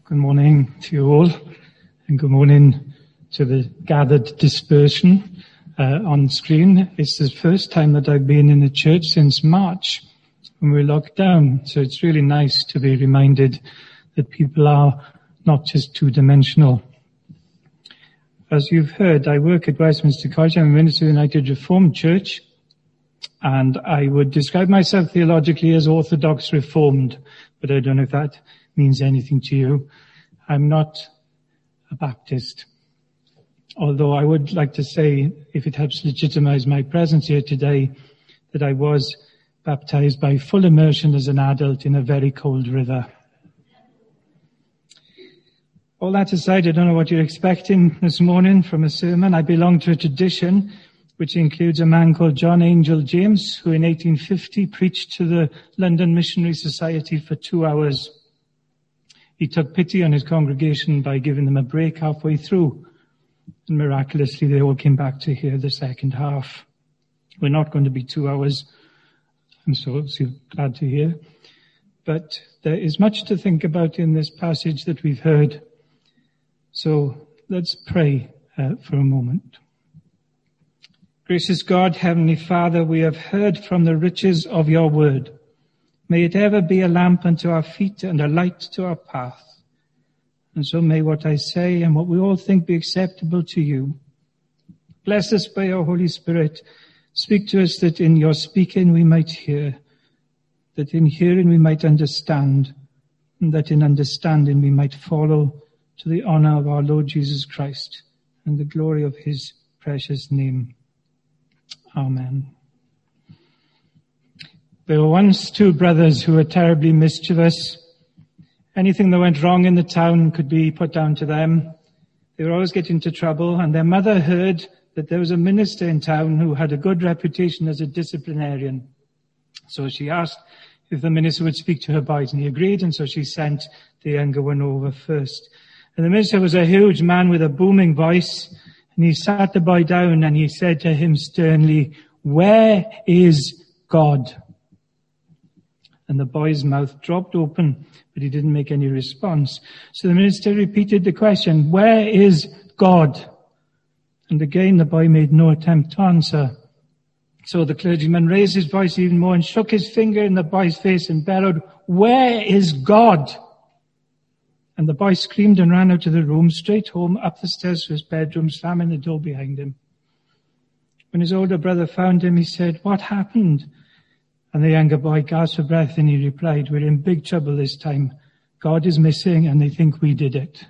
Good morning to you all, and good morning to the gathered dispersion on screen. It's the first time that I've been in a church since March when we were locked down, so it's really nice to be reminded that people are not just two-dimensional. As you've heard, I work at Westminster College. I'm a minister of the United Reformed Church, and I would describe myself theologically as Orthodox Reformed, but I don't know if that means anything to you. I'm not a Baptist, although I would like to say, if it helps legitimize my presence here today, that I was baptized by full immersion as an adult in a very cold river. All that aside, I don't know what you're expecting this morning from a sermon. I belong to a tradition which includes a man called John Angel James, who in 1850 preached to the London Missionary Society for 2 hours. He took pity on his congregation by giving them a break halfway through, and miraculously they all came back to hear the second half. We're not going to be 2 hours, I'm so glad to hear. But there is much to think about in this passage that we've heard. So let's pray for a moment. Gracious God, Heavenly Father, we have heard from the riches of your word. May it ever be a lamp unto our feet and a light to our path. And so may what I say and what we all think be acceptable to you. Bless us by your Holy Spirit. Speak to us that in your speaking we might hear, that in hearing we might understand, and that in understanding we might follow to the honor of our Lord Jesus Christ and the glory of his precious name. Amen. There were once two brothers who were terribly mischievous. Anything that went wrong in the town could be put down to them. They were always getting into trouble, and their mother heard that there was a minister in town who had a good reputation as a disciplinarian. So she asked if the minister would speak to her boys, and he agreed, and so she sent the younger one over first. And the minister was a huge man with a booming voice, and he sat the boy down and he said to him sternly, "Where is God?" And the boy's mouth dropped open, but he didn't make any response. So the minister repeated the question, "Where is God?" And again the boy made no attempt to answer. So the clergyman raised his voice even more and shook his finger in the boy's face and bellowed, "Where is God?" And the boy screamed and ran out of the room, straight home, up the stairs to his bedroom, slamming the door behind him. When his older brother found him, he said, "What happened?" And the younger boy gasped for breath and he replied, "We're in big trouble this time. God is missing and they think we did it."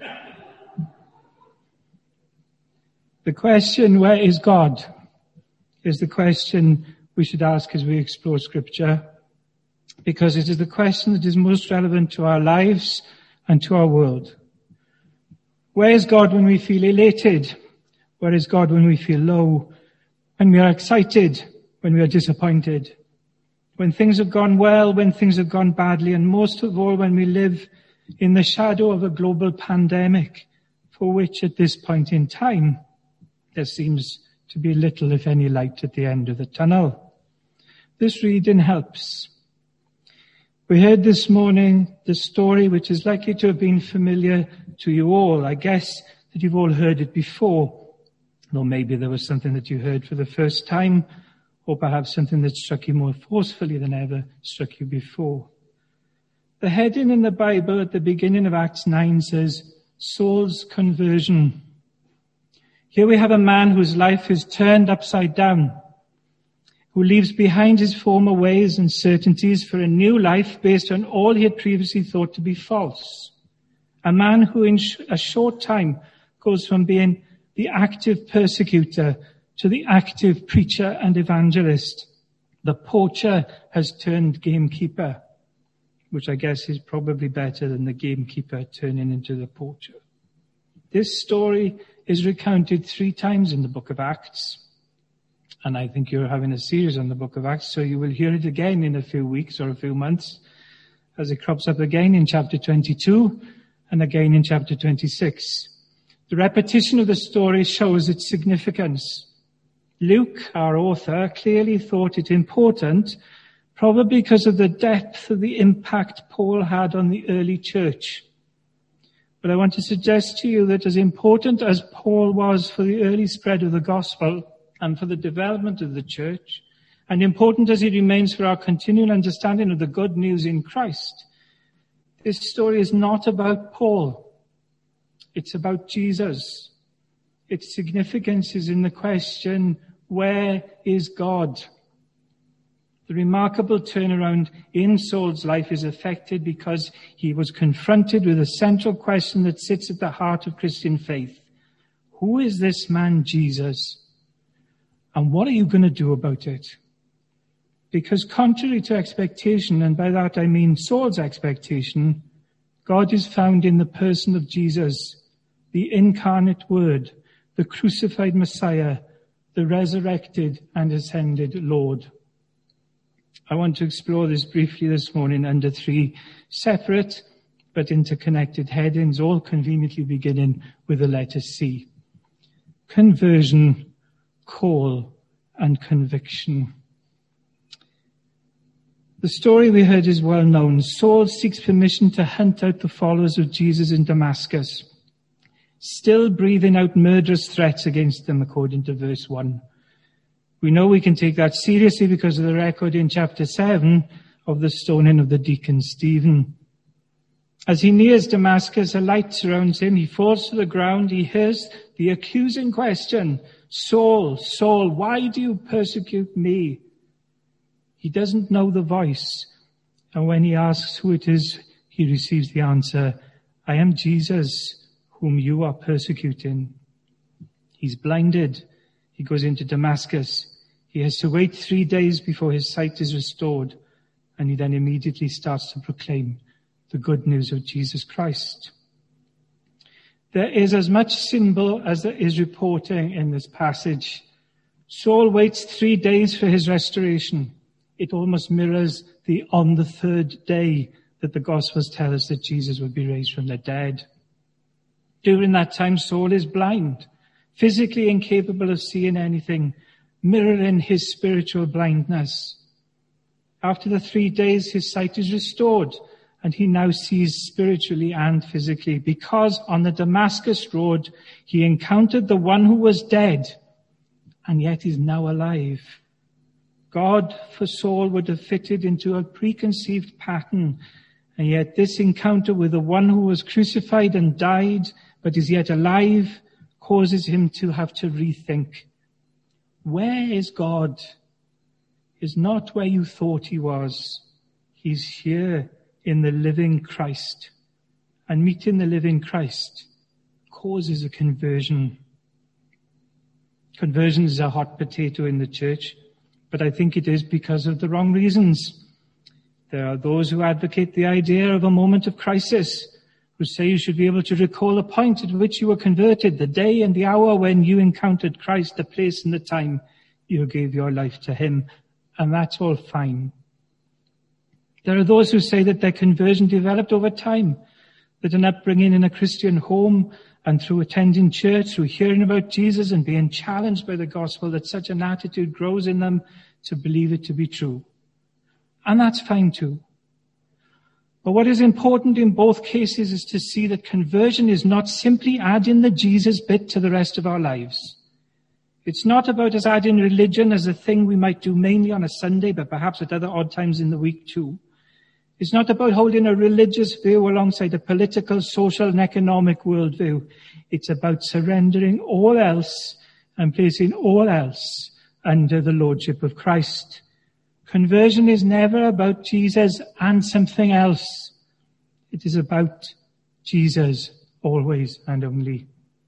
The question, "Where is God?" is the question we should ask as we explore Scripture, because it is the question that is most relevant to our lives and to our world. Where is God when we feel elated? Where is God when we feel low? When we are excited? When we are disappointed? When things have gone well? When things have gone badly? And most of all, when we live in the shadow of a global pandemic, for which at this point in time, there seems to be little, if any, light at the end of the tunnel. This reading helps. We heard this morning the story which is likely to have been familiar to you all. I guess that you've all heard it before. Or maybe there was something that you heard for the first time, or perhaps something that struck you more forcefully than ever struck you before. The heading in the Bible at the beginning of Acts 9 says, Saul's conversion. Here we have a man whose life is turned upside down, who leaves behind his former ways and certainties for a new life based on all he had previously thought to be false. A man who in a short time goes from being the active persecutor to the active preacher and evangelist. The poacher has turned gamekeeper, which I guess is probably better than the gamekeeper turning into the poacher. This story is recounted 3 times in the book of Acts. And I think you're having a series on the book of Acts, so you will hear it again in a few weeks or a few months as it crops up again in chapter 22 and again in chapter 26. The repetition of the story shows its significance. Luke, our author, clearly thought it important, probably because of the depth of the impact Paul had on the early church. But I want to suggest to you that as important as Paul was for the early spread of the gospel and for the development of the church, and important as he remains for our continual understanding of the good news in Christ, this story is not about Paul. It's about Jesus. Its significance is in the question, where is God? The remarkable turnaround in Saul's life is affected because he was confronted with a central question that sits at the heart of Christian faith. Who is this man Jesus? And what are you going to do about it? Because contrary to expectation, and by that I mean Saul's expectation, God is found in the person of Jesus, the incarnate Word, the crucified Messiah, the resurrected and ascended Lord. I want to explore this briefly this morning under 3 separate but interconnected headings, all conveniently beginning with the letter C. Conversion, call, and conviction. The story we heard is well known. Saul seeks permission to hunt out the followers of Jesus in Damascus, still breathing out murderous threats against them, according to verse 1. We know we can take that seriously because of the record in chapter 7 of the stoning of the deacon Stephen. As he nears Damascus, a light surrounds him. He falls to the ground. He hears the accusing question, Saul, Saul, why do you persecute me? He doesn't know the voice. And when he asks who it is, he receives the answer, I am Jesus, whom you are persecuting. He's blinded. He goes into Damascus. He has to wait 3 days before his sight is restored, and he then immediately starts to proclaim the good news of Jesus Christ. There is as much symbol as there is reporting in this passage. Saul waits 3 days for his restoration. It almost mirrors the on the 3rd day that the Gospels tell us that Jesus would be raised from the dead. During that time, Saul is blind, physically incapable of seeing anything, mirroring his spiritual blindness. After the 3 days, his sight is restored, and he now sees spiritually and physically, because on the Damascus road, he encountered the one who was dead, and yet is now alive. God for Saul would have fitted into a preconceived pattern, and yet this encounter with the one who was crucified and died, but is yet alive, causes him to have to rethink. Where is God? Is not where you thought he was. He's here in the living Christ. And meeting the living Christ causes a conversion. Conversion is a hot potato in the church, but I think it is because of the wrong reasons. There are those who advocate the idea of a moment of crisis, who say you should be able to recall the point at which you were converted, the day and the hour when you encountered Christ, the place and the time you gave your life to him. And that's all fine. There are those who say that their conversion developed over time, that an upbringing in a Christian home and through attending church, through hearing about Jesus and being challenged by the gospel, that such an attitude grows in them to believe it to be true. And that's fine too. But what is important in both cases is to see that conversion is not simply adding the Jesus bit to the rest of our lives. It's not about us adding religion as a thing we might do mainly on a Sunday, but perhaps at other odd times in the week too. It's not about holding a religious view alongside a political, social, and economic worldview. It's about surrendering all else and placing all else under the lordship of Christ. Conversion is never about Jesus and something else. It is about Jesus always and only.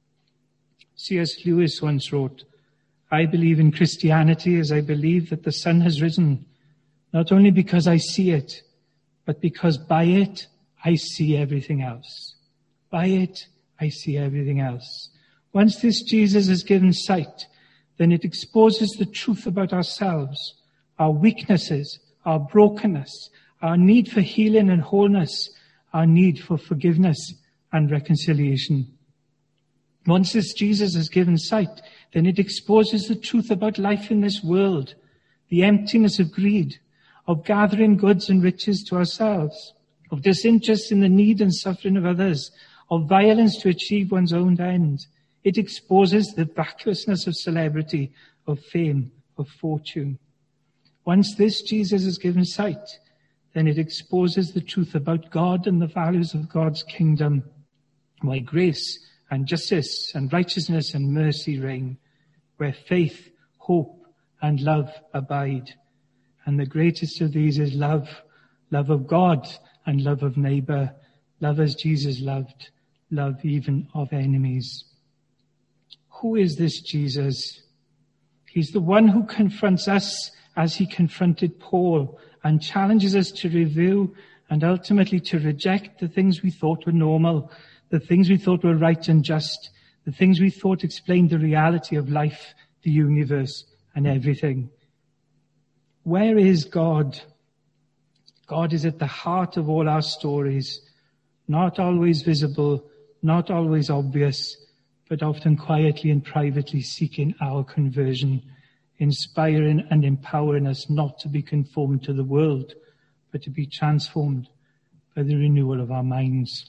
C.S. Lewis once wrote, I believe in Christianity as I believe that the sun has risen, not only because I see it, but because by it I see everything else. By it I see everything else. Once this Jesus is given sight, then it exposes the truth about ourselves, our weaknesses, our brokenness, our need for healing and wholeness, our need for forgiveness and reconciliation. Once this Jesus is given sight, then it exposes the truth about life in this world, the emptiness of greed, of gathering goods and riches to ourselves, of disinterest in the need and suffering of others, of violence to achieve one's own end. It exposes the vacuousness of celebrity, of fame, of fortune. Once this Jesus is given sight, then it exposes the truth about God and the values of God's kingdom, why grace and justice and righteousness and mercy reign, where faith, hope, and love abide. And the greatest of these is love, love of God and love of neighbor, love as Jesus loved, love even of enemies. Who is this Jesus? He's the one who confronts us as he confronted Paul and challenges us to review and ultimately to reject the things we thought were normal, the things we thought were right and just, the things we thought explained the reality of life, the universe, and everything. Where is God? God is at the heart of all our stories, not always visible, not always obvious, but often quietly and privately seeking our conversion, inspiring and empowering us not to be conformed to the world, but to be transformed by the renewal of our minds.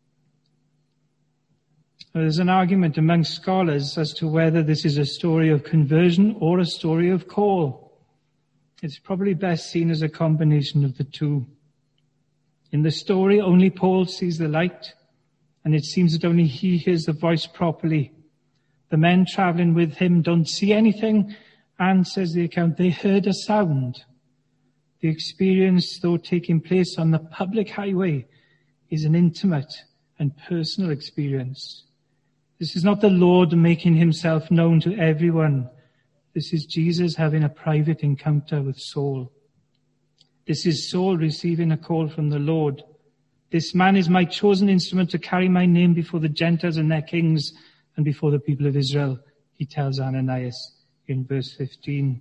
There's an argument among scholars as to whether this is a story of conversion or a story of call. It's probably best seen as a combination of the two. In the story, only Paul sees the light, and it seems that only he hears the voice properly. The men traveling with him don't see anything, and, says the account, they heard a sound. The experience, though taking place on the public highway, is an intimate and personal experience. This is not the Lord making himself known to everyone. This is Jesus having a private encounter with Saul. This is Saul receiving a call from the Lord. This man is my chosen instrument to carry my name before the Gentiles and their kings and before the people of Israel, he tells Ananias in verse 15.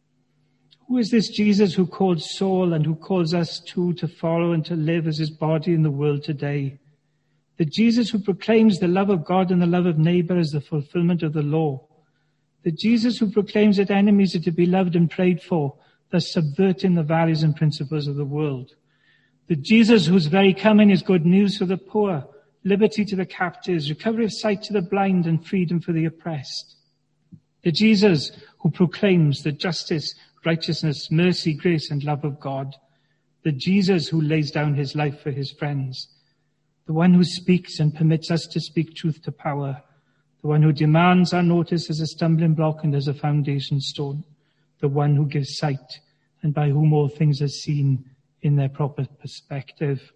Who is this Jesus who called Saul and who calls us too to follow and to live as his body in the world today? The Jesus who proclaims the love of God and the love of neighbor as the fulfillment of the law. The Jesus who proclaims that enemies are to be loved and prayed for, thus subverting the values and principles of the world. The Jesus whose very coming is good news for the poor, liberty to the captives, recovery of sight to the blind, and freedom for the oppressed. The Jesus who proclaims the justice, righteousness, mercy, grace, and love of God. The Jesus who lays down his life for his friends. The one who speaks and permits us to speak truth to power. The one who demands our notice as a stumbling block and as a foundation stone. The one who gives sight and by whom all things are seen in their proper perspective.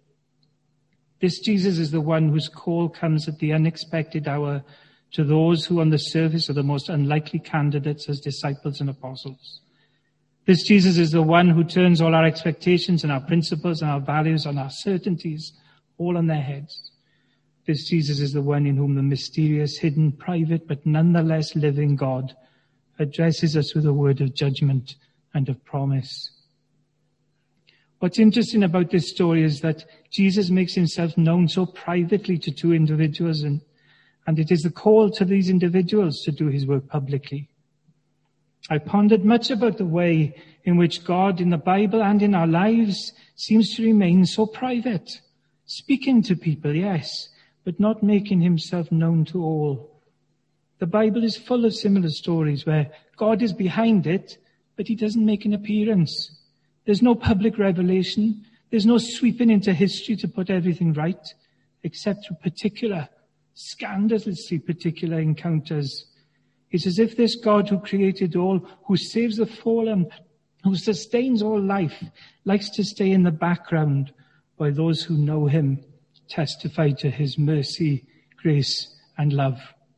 This Jesus is the one whose call comes at the unexpected hour to those who on the surface are the most unlikely candidates as disciples and apostles. This Jesus is the one who turns all our expectations and our principles and our values and our certainties all on their heads. This Jesus is the one in whom the mysterious, hidden, private, but nonetheless living God addresses us with a word of judgment and of promise. What's interesting about this story is that Jesus makes himself known so privately to two individuals, and it is the call to these individuals to do his work publicly. I pondered much about the way in which God in the Bible and in our lives seems to remain so private, speaking to people, yes, but not making himself known to all. The Bible is full of similar stories where God is behind it, but he doesn't make an appearance. There's no public revelation. There's no sweeping into history to put everything right, except through particular, scandalously particular encounters. It's as if this God who created all, who saves the fallen, who sustains all life, likes to stay in the background while those who know him testify to his mercy, grace, and love.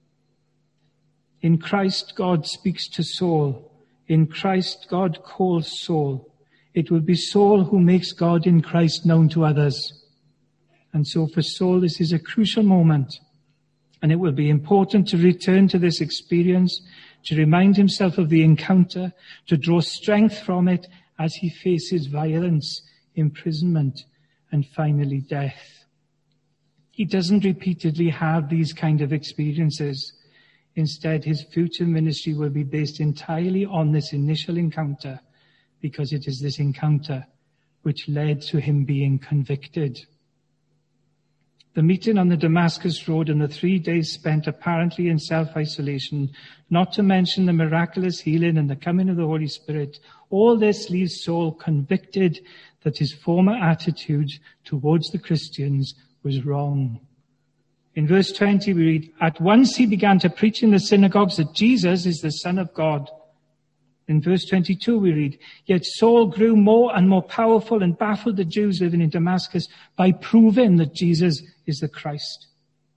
In Christ, God speaks to Saul. In Christ, God calls Saul. It will be Saul who makes God in Christ known to others. And so for Saul, this is a crucial moment. And it will be important to return to this experience, to remind himself of the encounter, to draw strength from it as he faces violence, imprisonment, and finally death. He doesn't repeatedly have these kind of experiences. Instead, his future ministry will be based entirely on this initial encounter, because it is this encounter which led to him being convicted. The meeting on the Damascus Road and the 3 days spent apparently in self-isolation, not to mention the miraculous healing and the coming of the Holy Spirit, all this leaves Saul convicted that his former attitude towards the Christians was wrong. In verse 20 we read, "At once he began to preach in the synagogues that Jesus is the Son of God." In verse 22 we read, "Yet Saul grew more and more powerful and baffled the Jews living in Damascus by proving that Jesus is the Christ."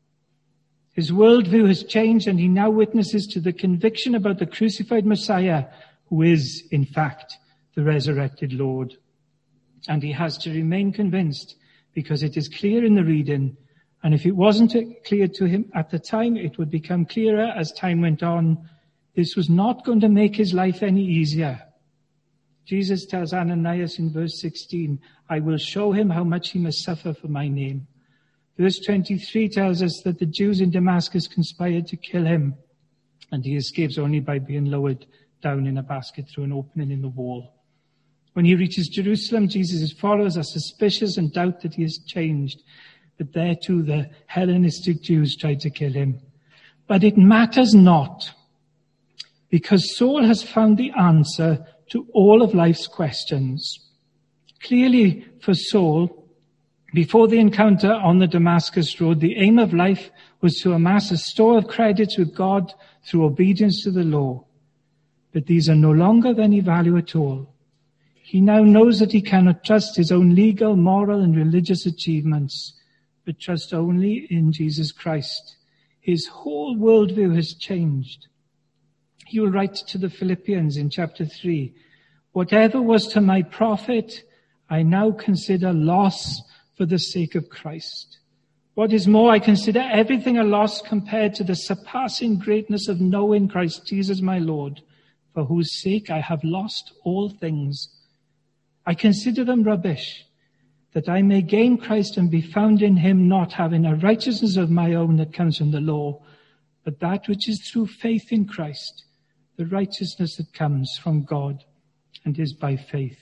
His worldview has changed and he now witnesses to the conviction about the crucified Messiah, who is, in fact, the resurrected Lord. And he has to remain convinced because it is clear in the reading, and if it wasn't clear to him at the time, it would become clearer as time went on. This was not going to make his life any easier. Jesus tells Ananias in verse 16, "I will show him how much he must suffer for my name." Verse 23 tells us that the Jews in Damascus conspired to kill him, and he escapes only by being lowered down in a basket through an opening in the wall. When he reaches Jerusalem, Jesus' followers are suspicious and doubt that he has changed. But there too, the Hellenistic Jews tried to kill him. But it matters not, because Saul has found the answer to all of life's questions. Clearly for Saul, before the encounter on the Damascus Road, the aim of life was to amass a store of credits with God through obedience to the law. But these are no longer of any value at all. He now knows that he cannot trust his own legal, moral, and religious achievements, but trust only in Jesus Christ. His whole worldview has changed. He will write to the Philippians in chapter 3, "Whatever was to my profit, I now consider loss for the sake of Christ. What is more, I consider everything a loss compared to the surpassing greatness of knowing Christ Jesus my Lord, for whose sake I have lost all things. I consider them rubbish, that I may gain Christ and be found in him, not having a righteousness of my own that comes from the law, but that which is through faith in Christ, the righteousness that comes from God and is by faith."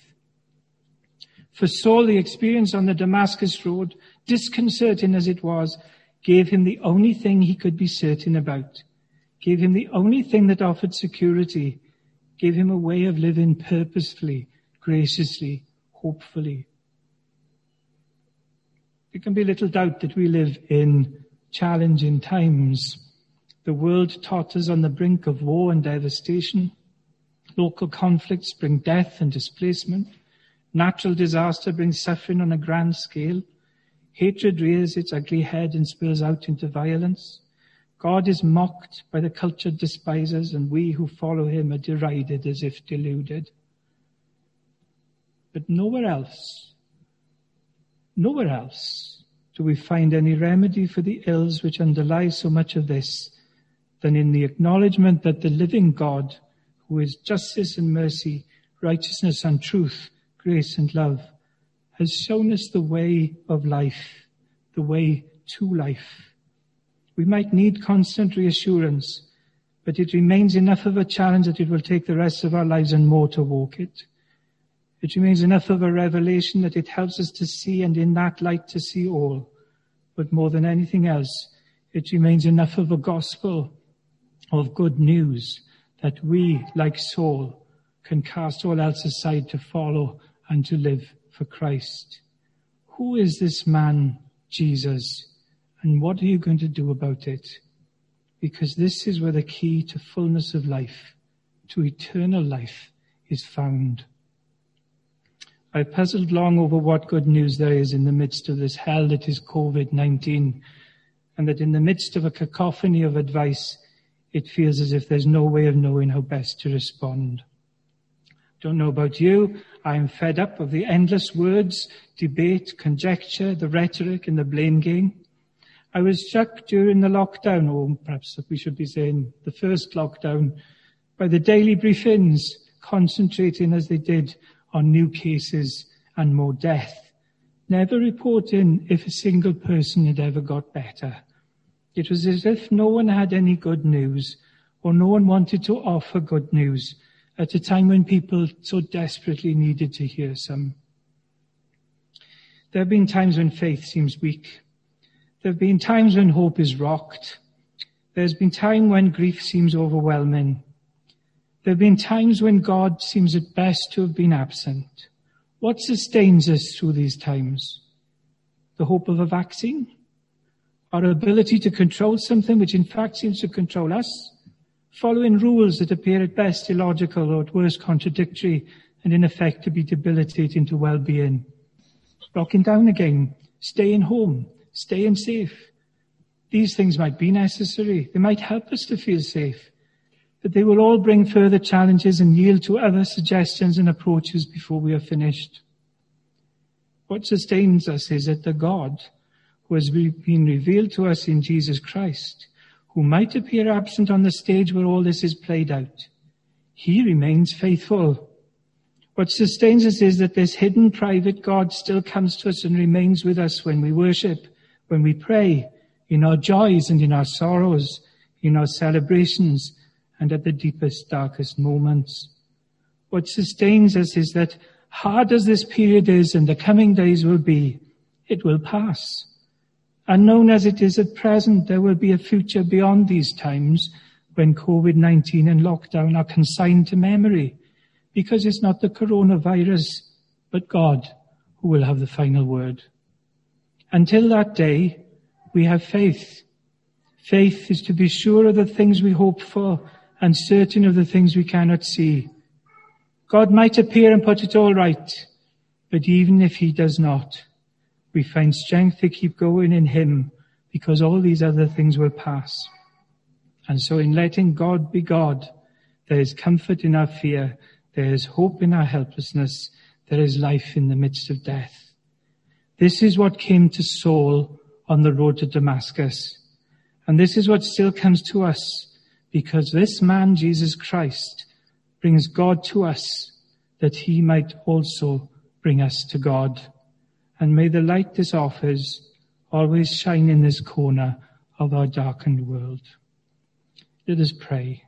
For Saul, the experience on the Damascus Road, disconcerting as it was, gave him the only thing he could be certain about, gave him the only thing that offered security, gave him a way of living purposefully, graciously, hopefully. There can be little doubt that we live in challenging times. The world totters on the brink of war and devastation. Local conflicts bring death and displacement. Natural disaster brings suffering on a grand scale. Hatred rears its ugly head and spills out into violence. God is mocked by the cultured despisers, and we who follow him are derided as if deluded. But nowhere else do we find any remedy for the ills which underlie so much of this than in the acknowledgement that the living God, who is justice and mercy, righteousness and truth, grace and love, has shown us the way of life, the way to life. We might need constant reassurance, but it remains enough of a challenge that it will take the rest of our lives and more to walk it. It remains enough of a revelation that it helps us to see, and in that light to see all. But more than anything else, it remains enough of a gospel of good news that we, like Saul, can cast all else aside to follow and to live for Christ. Who is this man, Jesus, and what are you going to do about it? Because this is where the key to fullness of life, to eternal life, is found. I puzzled long over what good news there is in the midst of this hell that is COVID-19, and that in the midst of a cacophony of advice, it feels as if there's no way of knowing how best to respond. Don't know about you, I am fed up of the endless words, debate, conjecture, the rhetoric and the blame game. I was struck during the lockdown, or perhaps we should be saying the first lockdown, by the daily briefings concentrating as they did on new cases and more death, never reporting if a single person had ever got better. It was as if no one had any good news, or no one wanted to offer good news at a time when people so desperately needed to hear some. There have been times when faith seems weak, There have been times when hope is rocked. There's been time when grief seems overwhelming. There have been times when God seems at best to have been absent. What sustains us through these times? The hope of a vaccine? Our ability to control something which in fact seems to control us? Following rules that appear at best illogical or at worst contradictory and in effect to be debilitating to well-being? Locking down again, staying home, staying safe. These things might be necessary. They might help us to feel safe. But they will all bring further challenges and yield to other suggestions and approaches before we are finished. What sustains us is that the God who has been revealed to us in Jesus Christ, who might appear absent on the stage where all this is played out, he remains faithful. What sustains us is that this hidden private God still comes to us and remains with us when we worship, when we pray, in our joys and in our sorrows, in our celebrations, and at the deepest, darkest moments. What sustains us is that hard as this period is and the coming days will be, it will pass. Unknown as it is at present, there will be a future beyond these times when COVID-19 and lockdown are consigned to memory, because it's not the coronavirus, but God who will have the final word. Until that day, we have faith. Faith is to be sure of the things we hope for and certain of the things we cannot see. God might appear and put it all right, but even if he does not, we find strength to keep going in him, because all these other things will pass. And so in letting God be God, there is comfort in our fear, there is hope in our helplessness, there is life in the midst of death. This is what came to Saul on the road to Damascus. And this is what still comes to us, because this man, Jesus Christ, brings God to us, that he might also bring us to God. And may the light this offers always shine in this corner of our darkened world. Let us pray.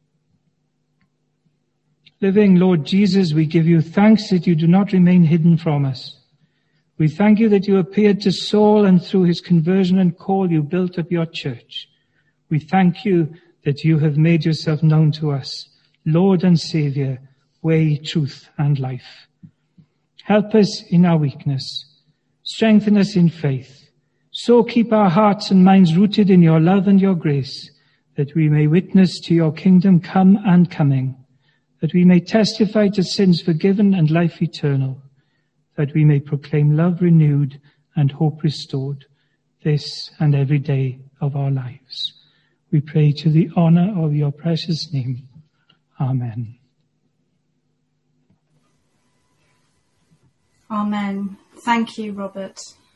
Living Lord Jesus, we give you thanks that you do not remain hidden from us. We thank you that you appeared to Saul, and through his conversion and call you built up your church. We thank you that you have made yourself known to us, Lord and Saviour, way, truth and life. Help us in our weakness. Strengthen us in faith. So keep our hearts and minds rooted in your love and your grace, that we may witness to your kingdom come and coming, that we may testify to sins forgiven and life eternal, that we may proclaim love renewed and hope restored, this and every day of our lives. We pray to the honor of your precious name. Amen. Amen. Thank you, Robert.